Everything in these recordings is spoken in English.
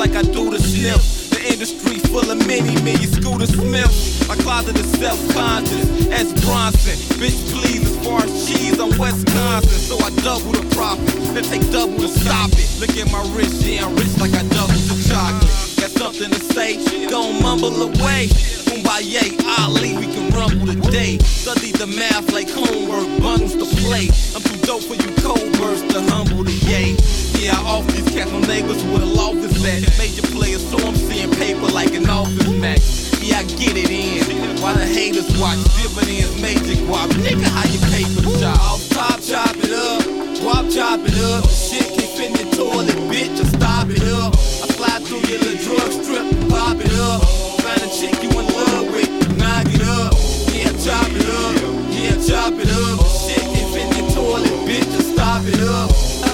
like I do the sniff. The industry full of many Scooter Smiths. My closet is self-conscious as Bronson. Bitch please, as far as cheese, I'm Wisconsin. So I double the profit, then take double to stop it. Look at my wrist, yeah, I'm rich like I double the chocolate. Got something to say, gon' mumble away. Kumbaya, Ali, we can rumble today. Study the math like homework, bundles to play. I'm too dope for you cold bursts to humble the yay. Yeah, I off these cats, my neighbors where the loft is at. Major players, so I'm seeing paper like an office max. Yeah, I get it in, while the haters watch. Dividends, major guap. Nigga, how you pay for the job? Off top, chop it up, guap, chop it up. Shit can't fit in the toilet, bitch, just stop it up. I fly through your little drug strip, pop it up. Find a chick you in love with, knock it up. Yeah, chop it up, yeah, chop it up. Shit can't fit in the toilet, bitch, just stop it up.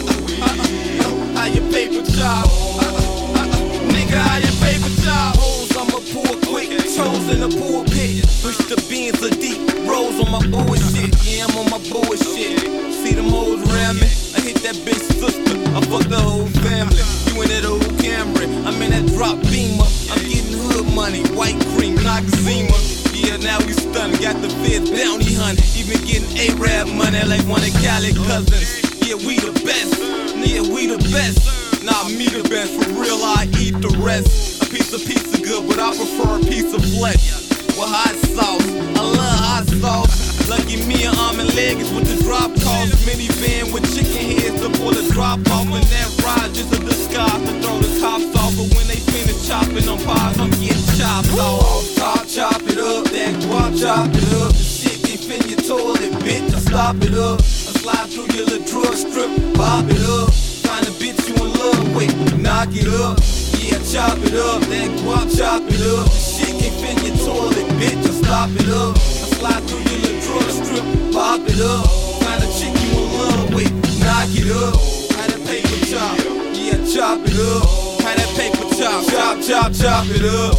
How you paper chop? Nigga, how you paper chop? Holes I'ma pull quick, chose in the pulpit. Push the beans are deep, rolls on my bullshit. Yeah, I'm on my bullshit. See them hoes around me, I hit that bitch sister, I fuck the whole family. You in that old Camry, I'm in that drop Beamer. I'm getting hood money, white cream, Noxzema. Yeah, now we stunning, got the feds bounty hunting. Even getting A-Rap money like one of Cali cousins. Yeah, we the best. Yeah, we the best. Nah, me the best. For real, I eat the rest. A piece of pizza good, but I prefer a piece of flesh. With hot sauce, I love hot sauce. Lucky me, an arm and leggings with the drop calls. Minivan with chicken heads to pull the drop off. And that ride just a disguise to throw the cops off. But when they finish chopping them pies, I'm getting chopped off. Top, chop it up, that guap, chop it up. The shit can't fit in your toilet, bitch, I stop it up. Slide through your little drug strip, pop it up. Find a bitch you in love with, knock it up. Yeah, chop it up, that guap, chop it up. Shit can't fit in your toilet, bitch, just stop it up. I slide through your little drug strip, pop it up. Find a chick you in love with, knock it up. Had that paper chop, yeah, chop it up. Had that paper chop, chop it up.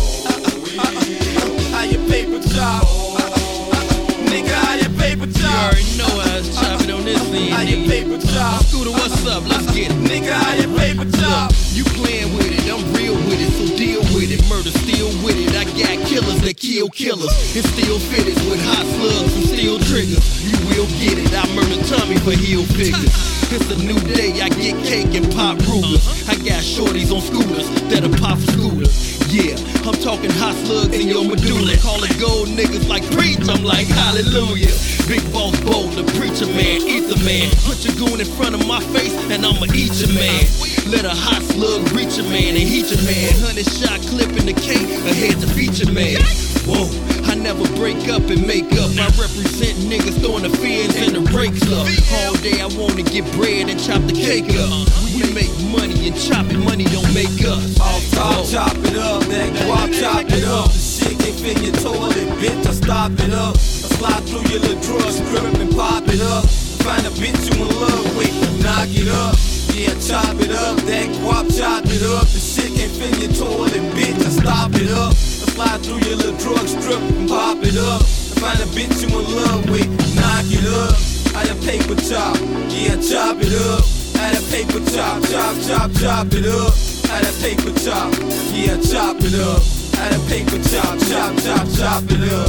How your paper chop? Nigga, how your paper chop? You already know I was chopping on this thing, how your paper chop? Scooter, what's up? Let's get it. Nigga, how your paper chop? You playing with it, I'm real with it, so deal with it. Murder still with it. I got killers that kill killers and still fitteds with hot slugs and steel triggers. You will get it. I murdered Tommy for heel figures. It's a new day, I get cake and pop rulers. I got shorties on scooters that'll pop for scooters. Yeah, I'm talking hot slugs in your medulla. Call it gold niggas like preach, I'm like hallelujah. Big boss bold, the preacher man, ether man. Put your goon in front of my face and I'ma eat your man. Let a hot slug reach a man and heat your man. 100 shot clip in the K, ahead to feature man. Whoa, I never break up and make up. I represent niggas throwing the fins and the brakes up. All day I wanna get bread and chop the cake up. We make money and chopping money don't make us. Off top, chop it up, that guap, chop it up. The shit can't fit in your toilet, bitch, I stop it up. I slide through your little drug strip and pop it up. Find a bitch you in love with, knock it up. Yeah, chop it up, that guap, chop it up. The shit can't fit in your toilet, bitch, I stop it up. I slide through your little drug strip and pop it up. Find a bitch you in love with, knock it up. How your paper chop? Yeah, chop it up. How that paper chop, chop it up. How that paper chop? Yeah, chop it up. How that paper chop, chop it up.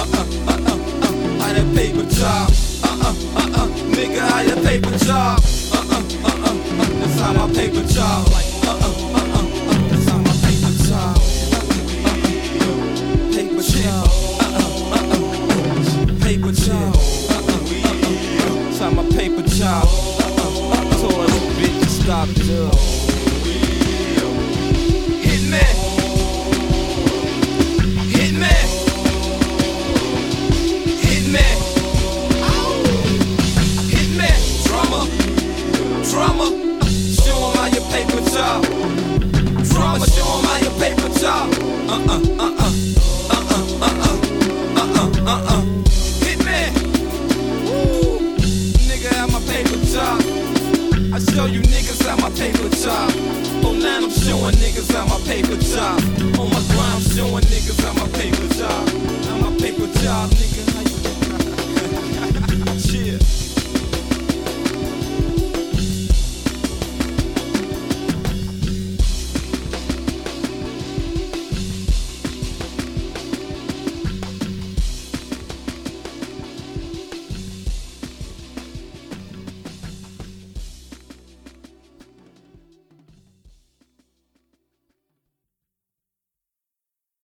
How that paper chop? Nigga, how your paper chop? That's how my paper chop.